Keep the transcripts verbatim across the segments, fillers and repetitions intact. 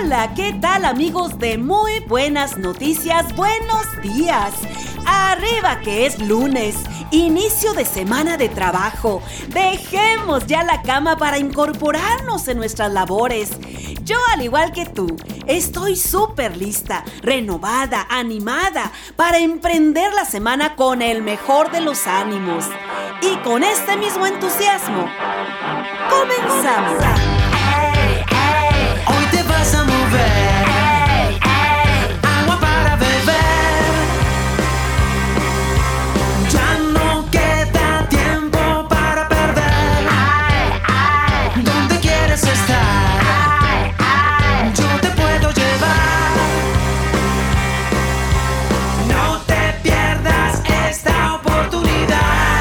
Hola, ¿qué tal amigos de Muy Buenas Noticias? Buenos días. Arriba que es lunes, inicio de semana de trabajo. Dejemos ya la cama para incorporarnos en nuestras labores. Yo, al igual que tú, estoy súper lista, renovada, animada para emprender la semana con el mejor de los ánimos. Y con este mismo entusiasmo, comenzamos. Hey, hey, hoy te vas a mover. Hey, hey, agua para beber. Ya no queda tiempo para perder. Hey, hey, ¿dónde quieres estar? Hey, hey, yo te puedo llevar. No te pierdas esta oportunidad.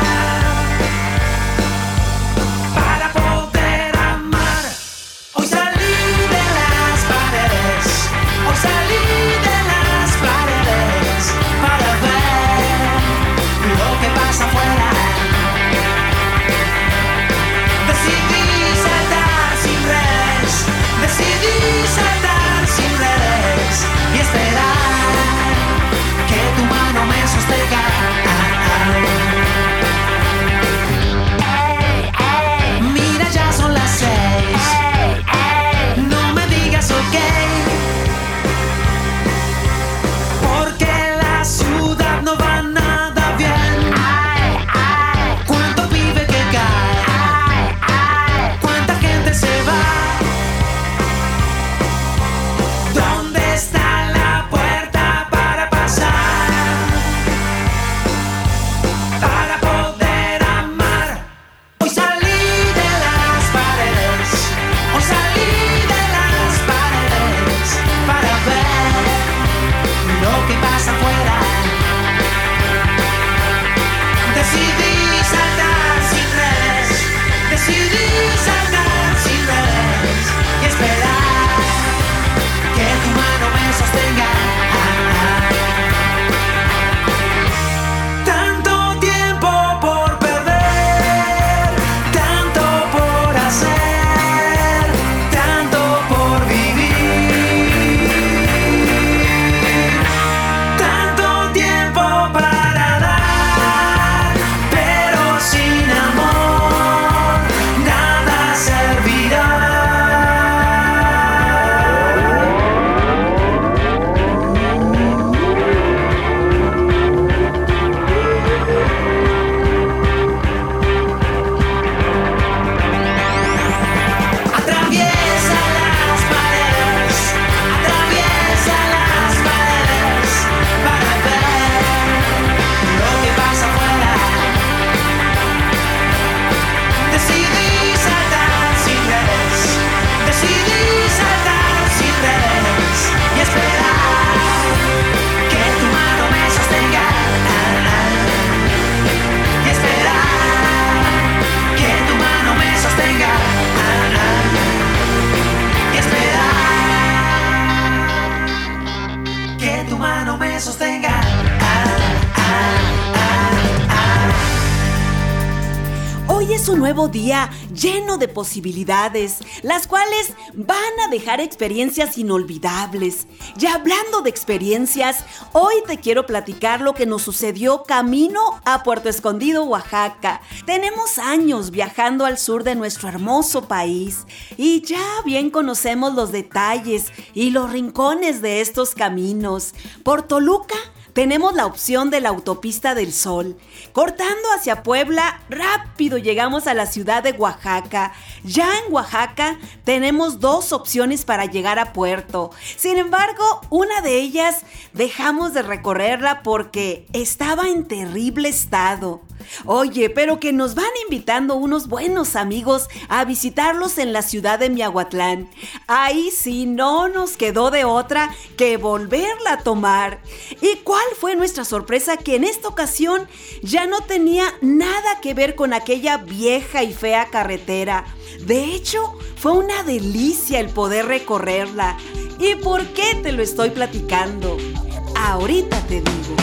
Hoy es un nuevo día lleno de posibilidades, las cuales van a dejar experiencias inolvidables. Y hablando de experiencias, hoy te quiero platicar lo que nos sucedió camino a Puerto Escondido, Oaxaca. Tenemos años viajando al sur de nuestro hermoso país y ya bien conocemos los detalles y los rincones de estos caminos. Por Toluca tenemos la opción de la Autopista del Sol. Cortando hacia Puebla, rápido llegamos a la ciudad de Oaxaca. Ya en Oaxaca tenemos dos opciones para llegar a Puerto. Sin embargo, una de ellas dejamos de recorrerla porque estaba en terrible estado. Oye, pero que nos van invitando unos buenos amigos a visitarlos en la ciudad de Miahuatlán. Ahí sí no nos quedó de otra que volverla a tomar. ¿Y cuál fue nuestra sorpresa? Que en esta ocasión ya no tenía nada que ver con aquella vieja y fea carretera. De hecho, fue una delicia el poder recorrerla. ¿Y por qué te lo estoy platicando? Ahorita te digo.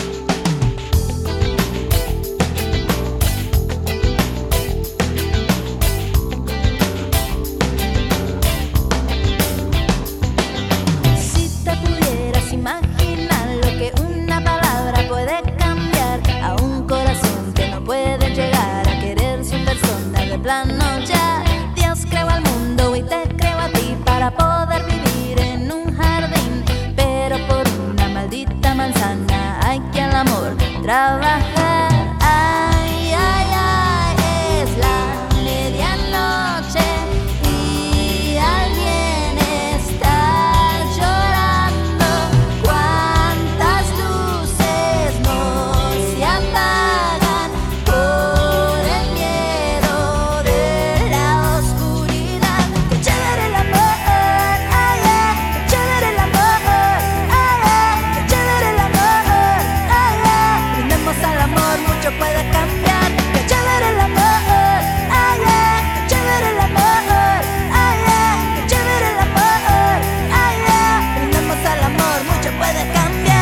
para poder vivir en un jardín, pero por una maldita manzana hay que al amor trabajar. Ay, ay, ay, es la medianoche y alguien está llorando. Cuántas luces no se apagan por el miedo de la oscuridad. Qué chévere el amor, ay, ay, qué chévere el amor, ay, ay, qué chévere el amor, ay, ay. Brindemos al amor, mucho puede cambiar. Qué chévere el amor, ay, ay, qué chévere el amor, ay, ay, qué chévere el amor, ay, ay. Brindemos al amor, mucho puede cambiar.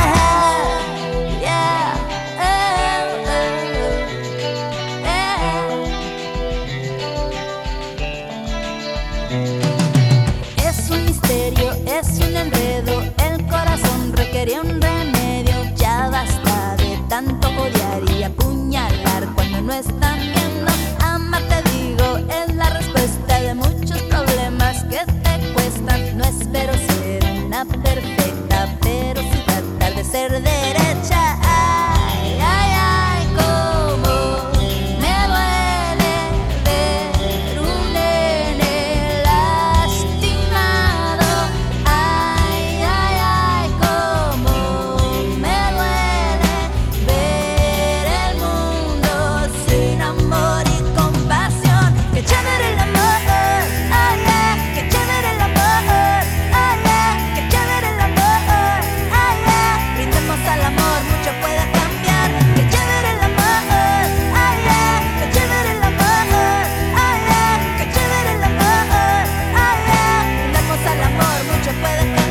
Yeah, eh, eh, eh. Es un misterio, es un enredo, el corazón requería un remedio. Ya basta de tanto odiar y apuñalar cuando no están viendo. Amar, te digo, es la respuesta de muchos problemas que te cuestan. No espero ser una perfecta, pero sí tratar de ser derecha. Ay, ay, ay, cómo me duele ver un nene lastimado. Ay, ay, ay, cómo me duele ver el mundo sin amor y compasión. Qué chévere el amor, ay, ay, qué chévere el amor, ay, ay, qué chévere el amor, ay, ay. Brindemos al amor, mucho puede cambiar. Qué chévere el amor, ay, ay, qué chévere el amor, ay, ay, qué chévere el amor, ay, ay. Brindemos al amor, mucho puede cambiar.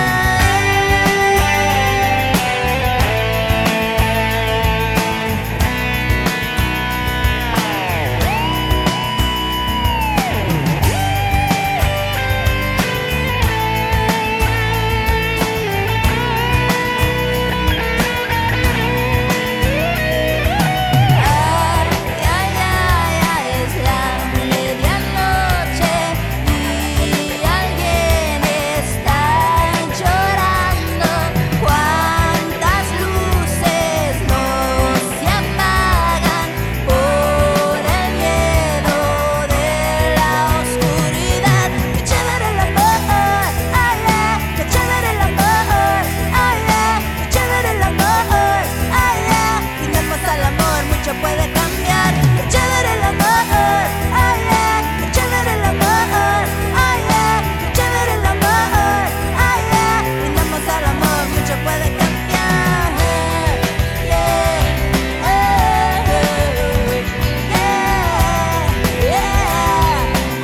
Ay, ay, ay, ay, es la medianoche y alguien está llorando. Cuántas luces no se apagan por el miedo de la oscuridad. Qué chévere el amor, ay, ay, qué chévere el amor, ay, ay, qué chévere el amor, ay, ay. Brindemos al amor, mucho puede cambiar. Qué chévere el amor, ay, ay, qué chévere el amor, ay, ay, qué chévere el amor, ay, ay. Brindemos al amor, mucho puede cambiar. Yeah, eh, yeah, yeah,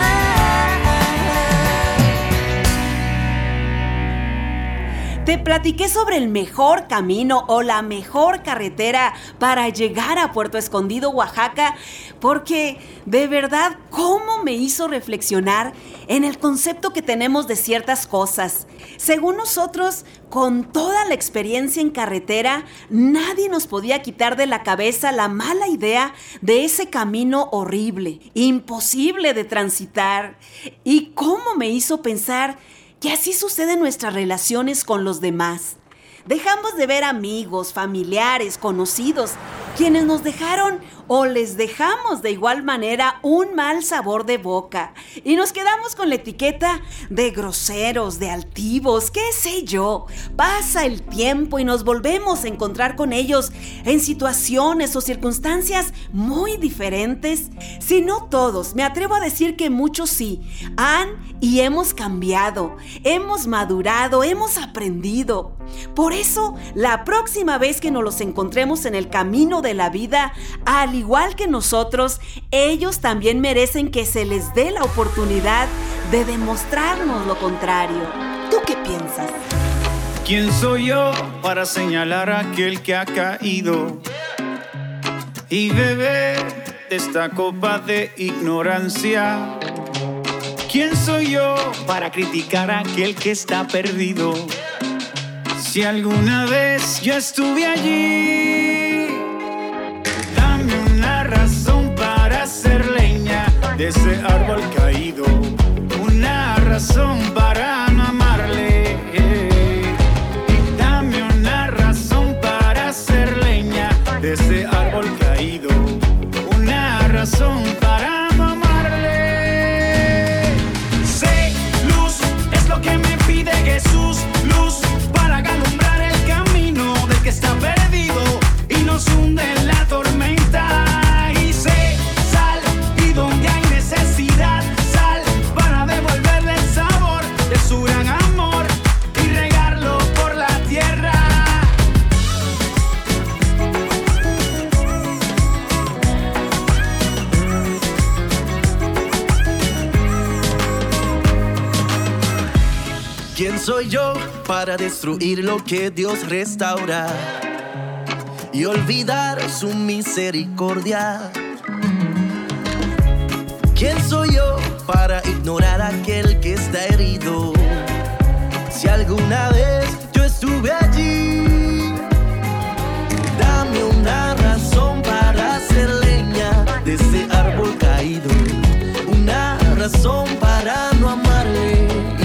ah. Te platiqué sobre el mejor camino o la mejor carretera para llegar a Puerto Escondido, Oaxaca, porque de verdad, cómo me hizo reflexionar en el concepto que tenemos de ciertas cosas. Según nosotros, con toda la experiencia en carretera, nadie nos podía quitar de la cabeza la mala idea de ese camino horrible, imposible de transitar. Y cómo me hizo pensar que así suceden nuestras relaciones con los demás. Dejamos de ver amigos, familiares, conocidos, quienes nos dejaron o les dejamos de igual manera un mal sabor de boca y nos quedamos con la etiqueta de groseros, de altivos, qué sé yo. Pasa el tiempo y nos volvemos a encontrar con ellos en situaciones o circunstancias muy diferentes. Si no todos, me atrevo a decir que muchos sí, han y hemos cambiado, hemos madurado, hemos aprendido. Por eso, la próxima vez que nos los encontremos en el camino de la vida, al igual que nosotros, ellos también merecen que se les dé la oportunidad de demostrarnos lo contrario. ¿Tú qué piensas? ¿Quién soy yo para señalar a aquel que ha caído y beber de esta copa de ignorancia? ¿Quién soy yo para criticar a aquel que está perdido? Si alguna vez yo estuve allí, dame una razón para hacer leña de ese árbol caído, una razón para no amarle. Y dame una razón para hacer leña de ese árbol caído. Una razón para no amarle. Sé, luz, es lo que me pide Jesús. Luz para alumbrar el camino del que está perdido y nos hunde en la tormenta. Y sé, sal, y donde hay necesidad, sal para devolverle el sabor de su gran amor y regarlo por la tierra. ¿Quién soy yo para destruir lo que Dios restaura y olvidar su misericordia? ¿Quién soy yo para ignorar a aquel que está herido? Si alguna vez yo estuve allí, dame una razón para hacer leña de ese árbol caído, una razón para no amarle.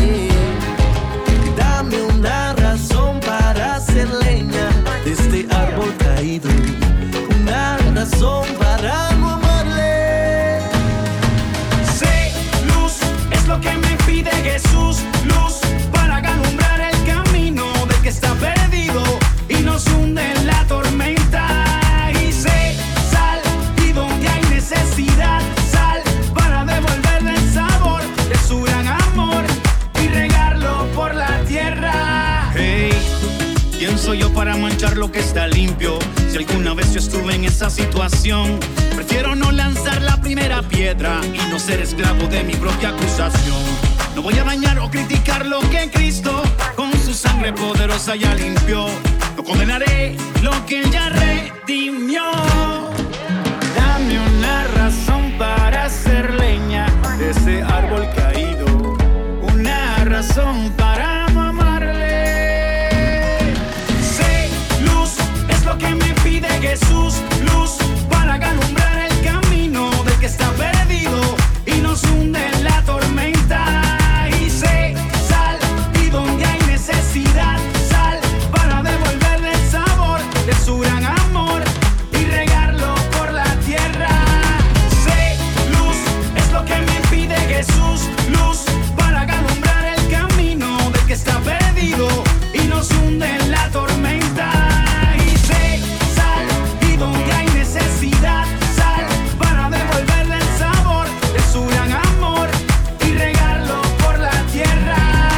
Dame una razón para hacer leña de este árbol caído, una razón para no amarle. Sé, luz, es lo que me pide Jesús. Luz para alumbrar el camino del que está perdido y nos hunde en la tormenta. Y sé, sal, y donde hay necesidad, sal para devolverle el sabor de su gran amor y regarlo por la tierra. Hey, ¿quién soy yo para manchar lo que está limpio? Si alguna vez yo estuve en esa situación, prefiero no lanzar la primera piedra y no ser esclavo de mi propia acusación. No voy a dañar o criticar lo que Cristo con su sangre poderosa ya limpió. No condenaré lo que ya redimió. Dame una razón para hacer leña de ese árbol caído, una razón para no amarle. Sé, luz, es lo que me pide Jesús. Luz para alumbrar el camino del que está perdido y nos hunde en la tormenta. Y sé, sal, y donde hay necesidad, sal para devolverle el sabor de su gran amor y regarlo por la tierra. Sé, luz, es lo que me pide Jesús. Luz para alumbrar el camino del que está perdido y nos hunde en la tormenta. Y sé, sal, y donde hay necesidad, sal para devolverle el sabor de su gran amor y regarlo por la tierra.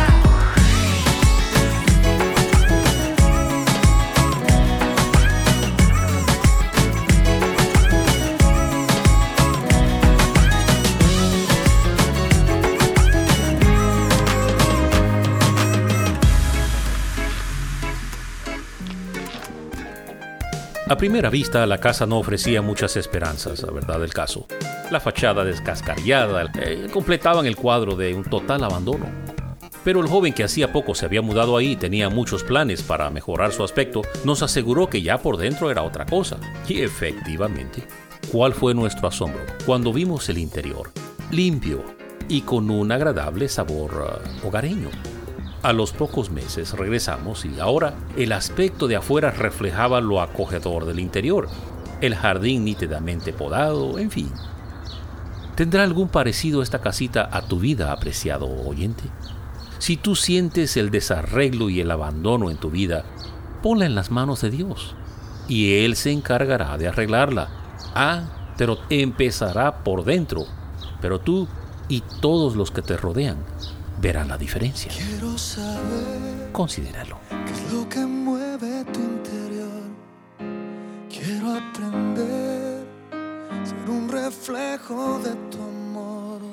A primera vista, la casa no ofrecía muchas esperanzas, la verdad del caso. La fachada descascarillada eh, completaban el cuadro de un total abandono. Pero el joven que hacía poco se había mudado ahí y tenía muchos planes para mejorar su aspecto, nos aseguró que ya por dentro era otra cosa. Y efectivamente, ¿cuál fue nuestro asombro cuando vimos el interior, limpio y con un agradable sabor uh, hogareño? A los pocos meses regresamos y ahora el aspecto de afuera reflejaba lo acogedor del interior. El jardín nítidamente podado, en fin. ¿Tendrá algún parecido esta casita a tu vida, apreciado oyente? Si tú sientes el desarreglo y el abandono en tu vida, ponla en las manos de Dios y Él se encargará de arreglarla. Ah, pero empezará por dentro, pero tú y todos los que te rodean verán la diferencia. Quiero saber Considéralo. qué es lo que mueve tu interior. Quiero aprender, ser un reflejo de tu amor.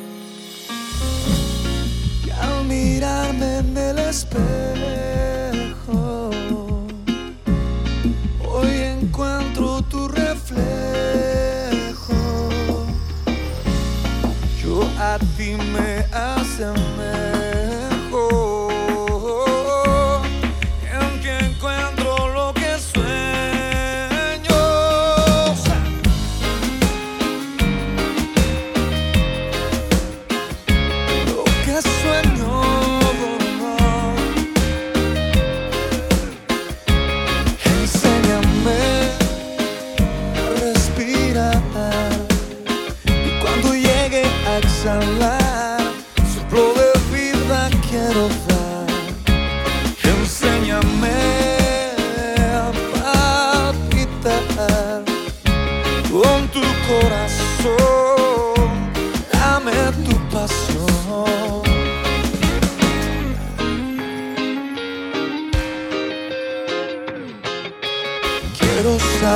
Y al mirarme en el espejo, hoy encuentro tu reflejo. Yo a ti me asemejo, en que encuentro lo que sueño. Lo que sueño.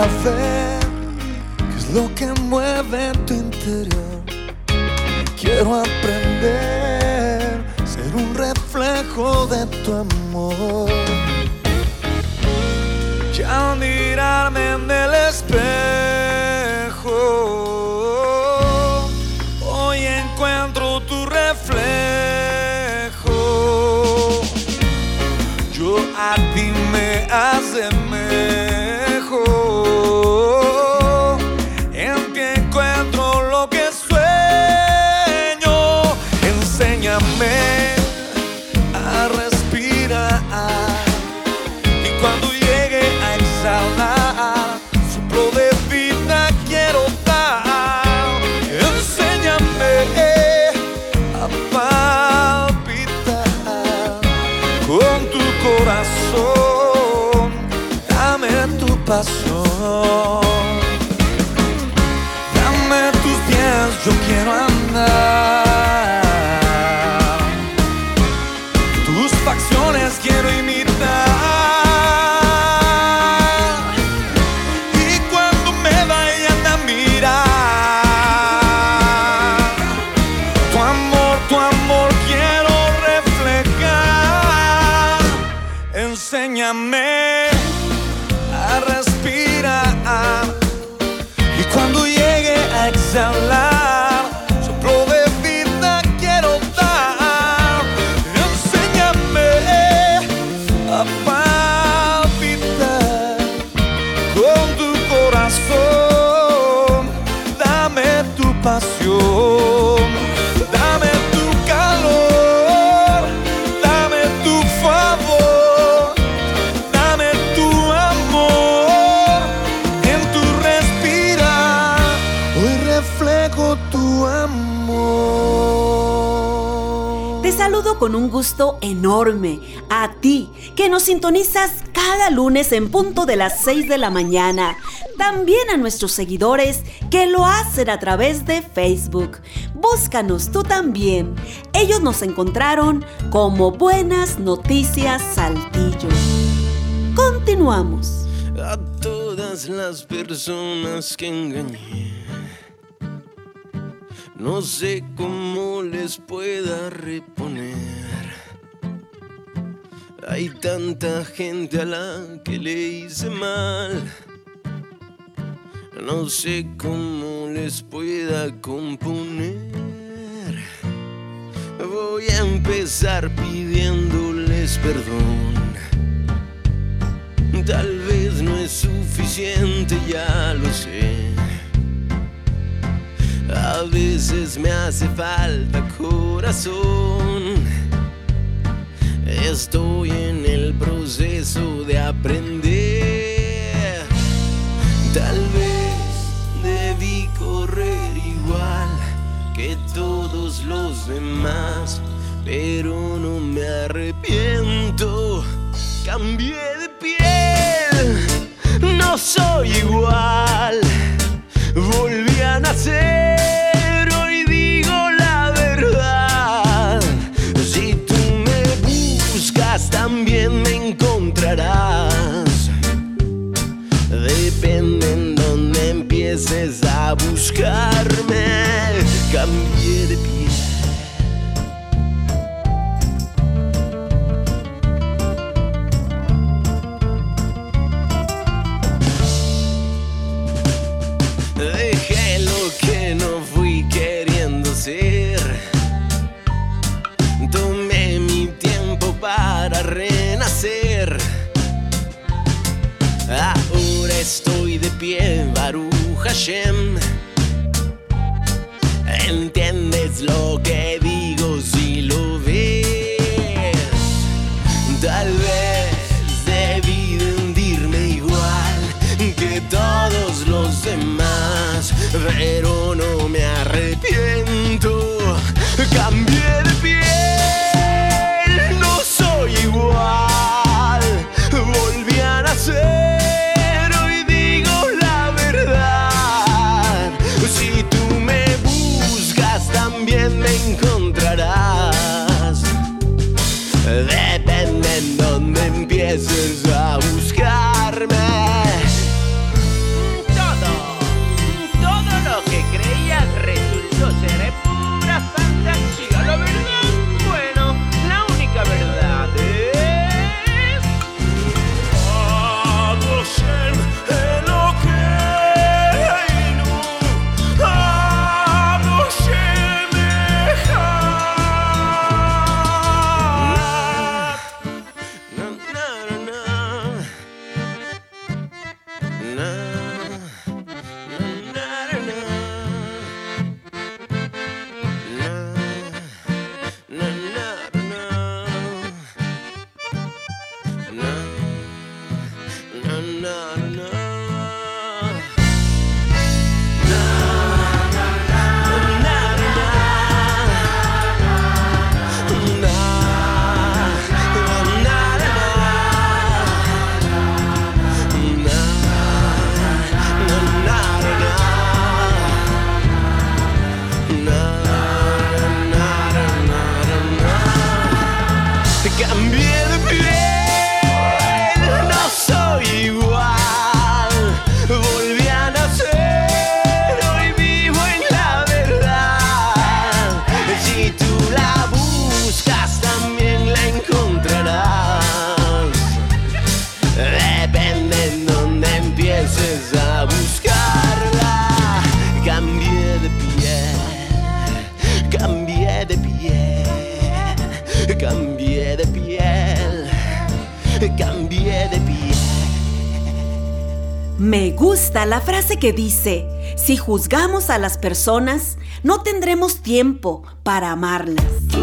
saber qué es lo que mueve tu interior. Quiero aprender a ser un reflejo de tu amor. Y al mirarme en el espejo, hoy encuentro tu reflejo. Yo a ti me asemejo, en ti encuentro lo que sueño. Enséñame a respirar, y cuando llegue a exhalar, soplo de vida quiero dar. Enséñame a palpitar con tu corazón, dame tu pasión, dame tus pies, yo quiero andar, tus facciones quiero imitar. Y cuando me vayan a mirar, tu amor, tu amor quiero reflejar. Enséñame a respirar, y cuando llegue a exhalar, soplo de vida quiero dar. Enséñame a palpitar con tu corazón, dame tu pasión, dame tu calor, dame tu favor, dame tu amor. En tu respirar hoy reflejo tu amor. Te saludo con un gusto enorme a ti que nos sintonizas cada lunes en punto de las seis de la mañana. También a nuestros seguidores que lo hacen a través de Facebook. Búscanos tú también. Ellos nos encontraron como Buenas Noticias Saltillo. Continuamos. A todas las personas que engañé, no sé cómo les pueda reponer. Hay tanta gente a la que le hice mal, no sé cómo les pueda componer. Voy a empezar pidiéndoles perdón. Tal vez no es suficiente, ya lo sé. A veces me hace falta corazón. Estoy en el proceso de aprender. Tal vez debí correr igual que todos los demás, pero no me arrepiento. Cambié de piel, no soy igual. Volví a nacer, hoy digo la verdad. Si tú me buscas, también me encontrarás. Depende en dónde empieces a buscarme. Cambié de piel. Dejé lo que no fui queriendo ser. Tomé mi tiempo para renacer. Ahora estoy de pie, Baruch Hashem. Cambié de piel, no soy igual. Volví a nacer, hoy vivo en la verdad. Si tú la buscas, también la encontrarás. Depende en dónde empieces a buscarla. Cambié de piel, cambié de piel, cambié de piel, cambié de piel. Me gusta la frase que dice, si juzgamos a las personas, no tendremos tiempo para amarlas.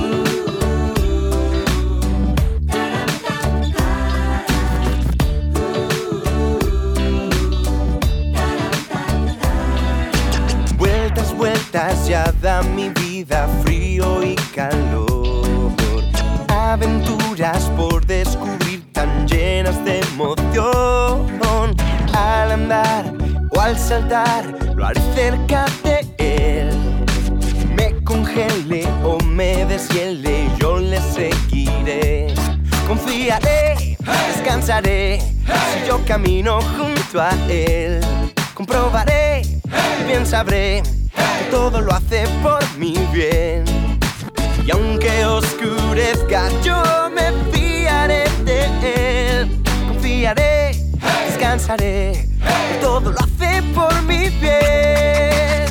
Vueltas, vueltas ya da mi vida frío y calor. Aventuras por descubrir tan llenas de emoción. Al andar o al saltar, lo haré cerca de él. Me congele o me deshiele, yo le seguiré. Confiaré, descansaré, si yo camino junto a él. Comprobaré, bien sabré, que todo lo hace por mi bien. Y aunque oscurezca, yo me fiaré de él. Confiaré, descansaré, que todo lo hace por mi bien.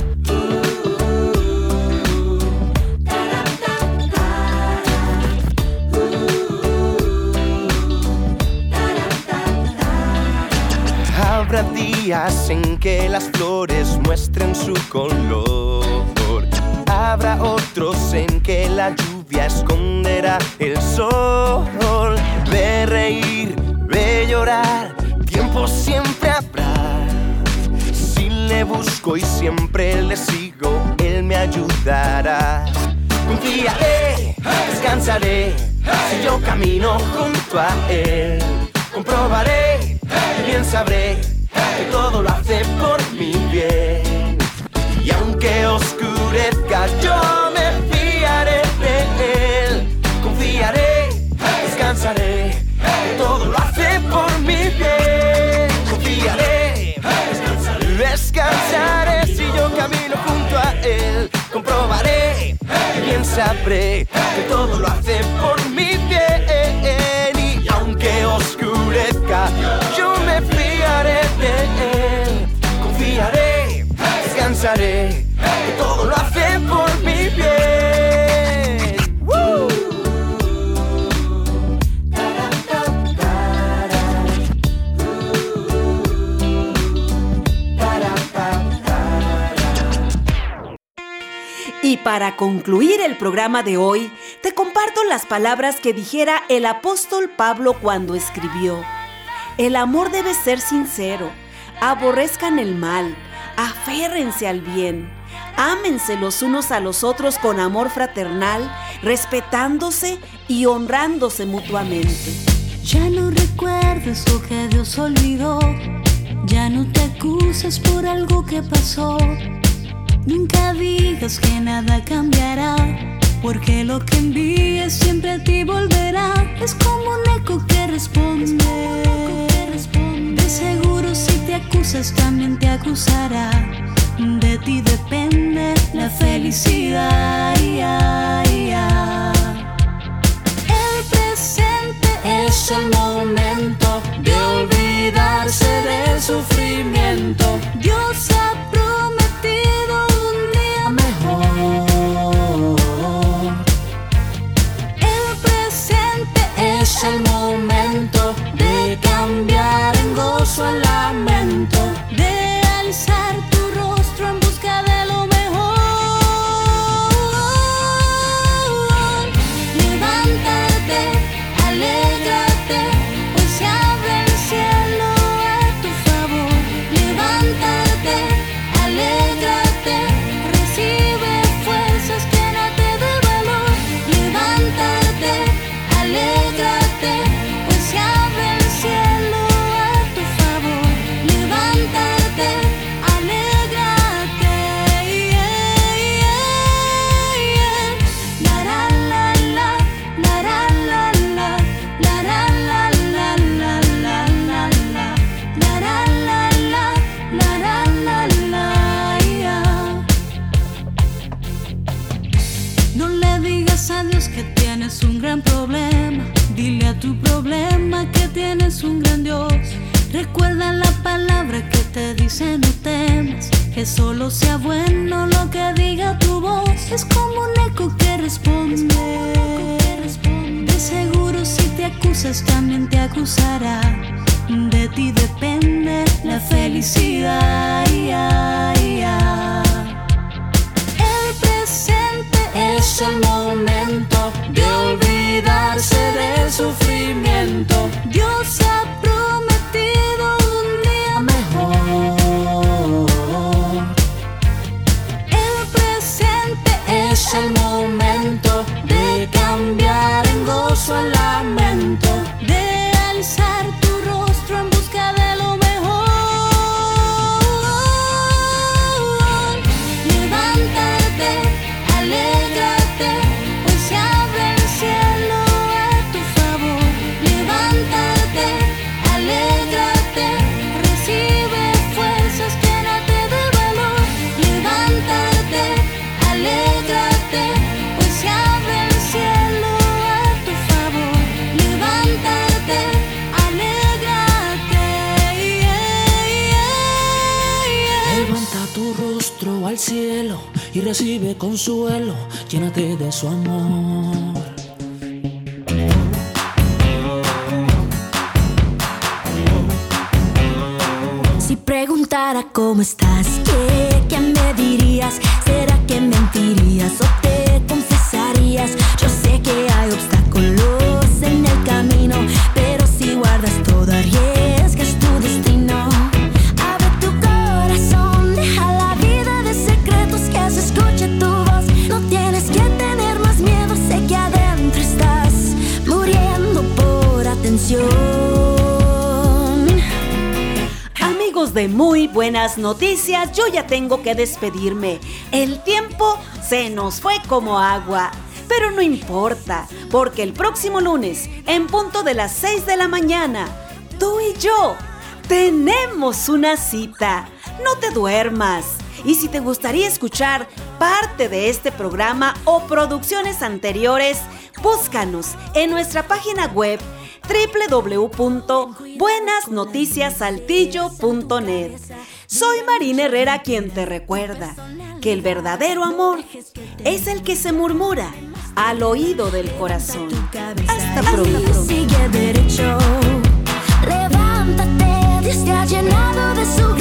Habrá días en que las flores muestren su color. Habrá otros en que la lluvia esconderá el sol. De reír, de llorar, tiempo siempre habrá. Si le busco y siempre le sigo, él me ayudará. Confiaré, descansaré, si yo camino junto a él. Comprobaré, bien sabré, que todo lo hace por mi bien. Y aunque oscurezca, yo me fiaré de él. Confiaré, descansaré, que todo lo hace por mi bien. Confiaré, descansaré, descansaré, si yo camino junto a él. Comprobaré, bien sabré, que todo lo hace por mi bien. Y aunque oscurezca, yo me fiaré de él. Confiaré, descansaré, que todo lo hace por mi bien. ¡Woo! Y para concluir el programa de hoy, te comparto las palabras que dijera el apóstol Pablo cuando escribió: el amor debe ser sincero, aborrezcan el mal, aférrense al bien, ámense los unos a los otros con amor fraternal, respetándose y honrándose mutuamente. Ya no recuerdes lo que Dios olvidó, ya no te acuses por algo que pasó. Nunca digas que nada cambiará, porque lo que envíes siempre a ti volverá. Es como un eco que responde. De seguro si te acusas también te acusará. De ti depende la felicidad. El presente es el momento de olvidarse del sufrimiento. Dios ha prometido un día mejor. El presente es el momento de cambiar en gozo el lamento, de alzar tu rostro en busca de lo mejor. Levántate, alégrate, pues se abre el cielo a tu favor. Levántate, alégrate, recibe fuerzas, llénate de valor. Levántate, alégrate, No le digas a Dios que tienes un gran problema. Dile a tu problema que tienes un gran Dios. Recuerda la palabra que te dice no temas, que solo sea bueno lo que diga tu voz. Es como un eco que responde. De seguro si te acusas también te acusará. De ti depende la felicidad. El presente es el momento de olvidarse del sufrimiento. Dios ha prometido un día mejor. El presente es el momento de cambiar en gozo el lamento, de alzar tu rostro en busca de lo mejor. Levántate, alégrate, hoy se abre el cielo a tu favor. Levántate, alégrate, recibe fuerzas, llénate de valor. Levántate, alégrate, hoy se abre el cielo a tu favor. Levántate, alégrate. Levanta tu rostro al cielo y recibe consuelo, llénate de su amor. Si preguntara cómo estás, ¿qué, qué me dirías? ¿Será que mentirías o te confesarías? Yo sé que hay obstáculos en el camino, pero si guardas todo arriesgas tu destino. Abre tu corazón, deja la vida de secretos, que se escuche tu voz. No tienes que tener más miedo, sé que adentro estás muriendo por atención. Amigos de Muy Buenas Noticias, yo ya tengo que despedirme. El tiempo se nos fue como agua, pero no importa, porque el próximo lunes, en punto de las seis de la mañana, tú y yo tenemos una cita. No te duermas. Y si te gustaría escuchar parte de este programa o producciones anteriores, búscanos en nuestra página web doble u doble u doble u punto buenas noticias saltillo punto net. Soy Marina Herrera, quien te recuerda que el verdadero amor es el que se murmura al oído del corazón. Hasta pronto. Sigue derecho, levántate, Dios te ha llenado de su